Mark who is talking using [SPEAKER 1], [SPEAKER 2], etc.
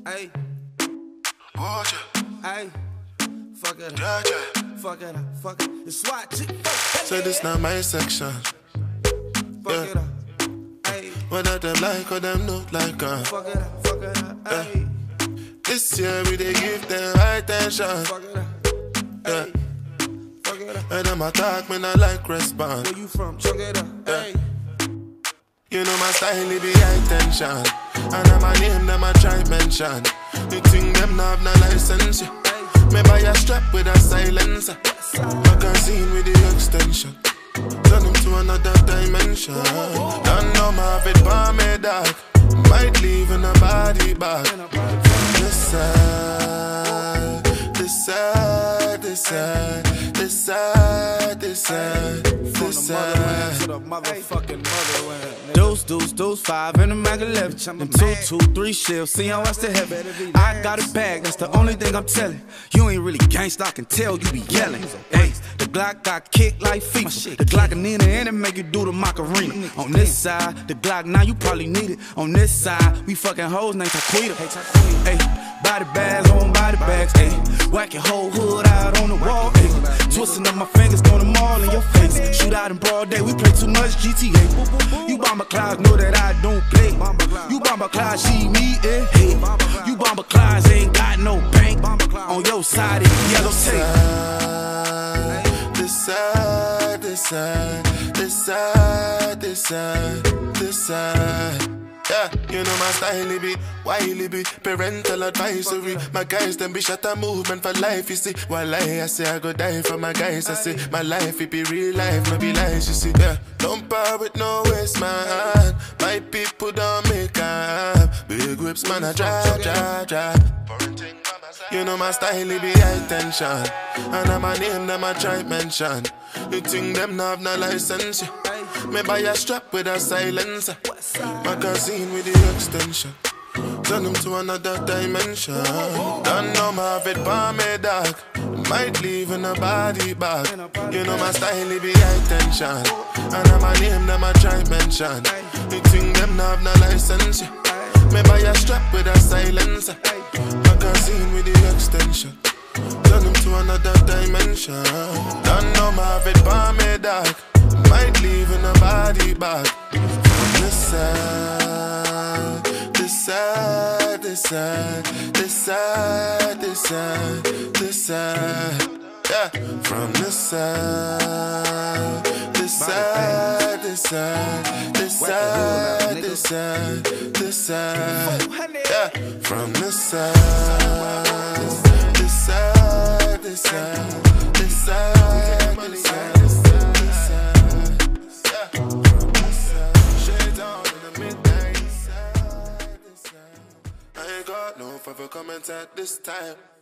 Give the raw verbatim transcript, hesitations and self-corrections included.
[SPEAKER 1] Hey,
[SPEAKER 2] Watch it.
[SPEAKER 1] hey, fuck it
[SPEAKER 2] Yeah,
[SPEAKER 1] up,
[SPEAKER 2] yeah.
[SPEAKER 1] fuck it up, fuck it. It's SWAT chick.
[SPEAKER 2] So this not my section.
[SPEAKER 1] Fuck
[SPEAKER 2] Yeah.
[SPEAKER 1] it up, hey,
[SPEAKER 2] Whether them like or them not like uh.
[SPEAKER 1] fuck it up, fuck it up, hey,
[SPEAKER 2] This year we dey give them high tension.
[SPEAKER 1] fuck it up,
[SPEAKER 2] Yeah.
[SPEAKER 1] hey, fuck it up.
[SPEAKER 2] And them attack me not like respond.
[SPEAKER 1] Where you from? Fuck it up, hey.
[SPEAKER 2] You know my style, it be high tension. And I'm a name, them I try mention. You think them not have no license, yeah. Me buy a strap with a silencer. Magazine with the extension. Turn them to another dimension. Don't know my have it by me, dog. Might leave in a body bag. This side, this side, this side, this side, this side, this side.
[SPEAKER 1] To the motherfucking motherland.
[SPEAKER 3] Deuce, deuce, deuce, five in the mag eleven. Them two, two, three shifts, see how I stay heavy. I got a bag, that's the only thing I'm telling. You ain't really gangsta, I can tell you be yelling. Hey, the Glock got kicked like FIFA. The Glock and Nina and it make you do the Macarena. On this side, the Glock now you probably need it. On this side, we fucking hoes named Taquita. Hey, body bags on body bags. Hey, whack your whole hood out on the wall. Hey, twisting up my fingers, throwing them all in your face. Shoot out in broad day, we play too much G T A. You bomber clouds know that I don't play. You bomber clouds, she me, eh? Hey, you bomber clouds ain't got no bank. On your side, it's yellow tape.
[SPEAKER 2] This side, this side, this side, this side, this side. Yeah, you know my style, it be wily be parental advisory. My guys, them be shut a movement for life, you see. While I, I say I go die for my guys, I say my life, it be real life, no be lies, you see. Yeah, don't bar with no waste, man. My people don't make up. Big whips, man, I drive, drive, drive. You know my style, it be high tension. And I'm a name, them I try mention. You think them not have no license, yeah. Me buy a strap with a silencer. Magazine with the extension. Turn them to another dimension. Don't know my have it by me, dog. Might leave in a body bag. You know my style, it be high tension. And I'm a name, them I try mention. You think them not have no license, yeah. Me buy a strap with a silencer. Magazine with the extension. Turn them to another dimension. Don't know my have it by me, dog. Might leave in a body bag. This side, this side, this side, this side, this side, this side. Yeah, from this side, this side, this side, this side, this side, this side. Yeah, from this side, this side, this side, this side, this side. I ain't got no further comments at this time.